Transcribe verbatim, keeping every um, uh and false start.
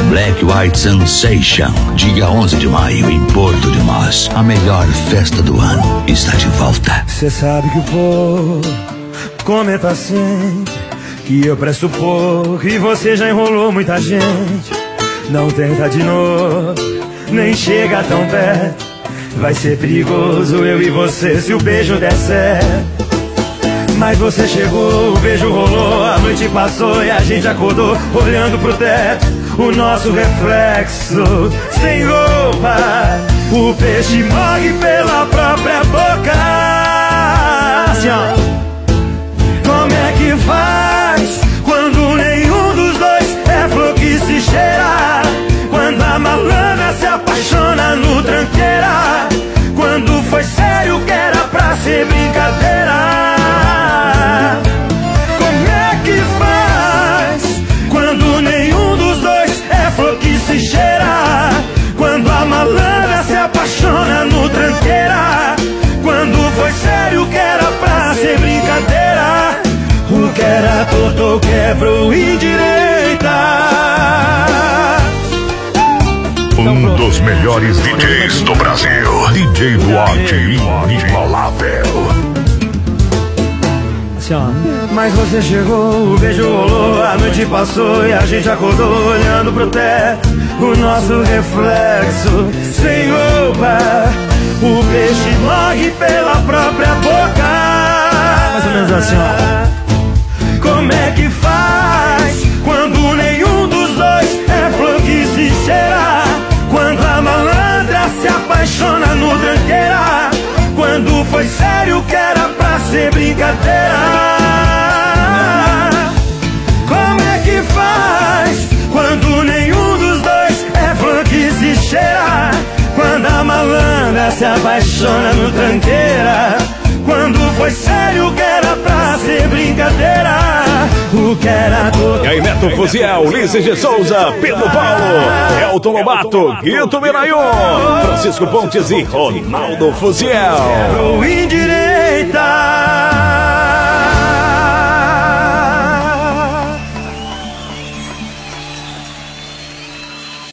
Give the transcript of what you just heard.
Black White Sensation. Dia onze de maio em Porto de Mós. A melhor festa do ano está de volta. Cê sabe que o povo comenta sempre que eu presto pouco e você já enrolou muita gente. Não tenta de novo, nem chega tão perto. Vai ser perigoso eu e você se o beijo der certo. Mas você chegou, o beijo rolou, a noite passou e a gente acordou olhando pro teto, o nosso reflexo sem roupa. O peixe morre pela própria boca. Assim, ó. Como é que faz quando nenhum dos dois é flor que se cheira? Quando a malandra se apaixona no tranqueira? Quando foi sério que era pra ser brincadeira? Como é que faz quando nenhum dos dois é flor que se cheira? Quando a malandra se apaixona no tranqueira? Quando foi sério que era pra ser brincadeira? O que era torto quebrou indireita. Um dos melhores D Js do Brasil, D J Duarte inigualável. Assim, ó. Mas você chegou, o beijo rolou, a noite passou e a gente acordou olhando pro teto, o nosso reflexo sem roupa. O peixe morre pela própria boca. Mais ou menos assim, ó. Como é que faz quando nenhum dos dois é flor que se cheira? Quando a malandra se apaixona no tranqueira? Quando foi sério que era pra ser brincadeira? Como é que faz quando nenhum dos dois é flor que se cheira? Quando a malandra se apaixona no tranqueira? Quando foi sério que era pra ser brincadeira? O que era todo. E aí, Neto Fuziel, Ulisses de Souza, Pedro Paulo, Elton Lobato, Guito Mirayon, Francisco Pontes e Ronaldo Fuziel.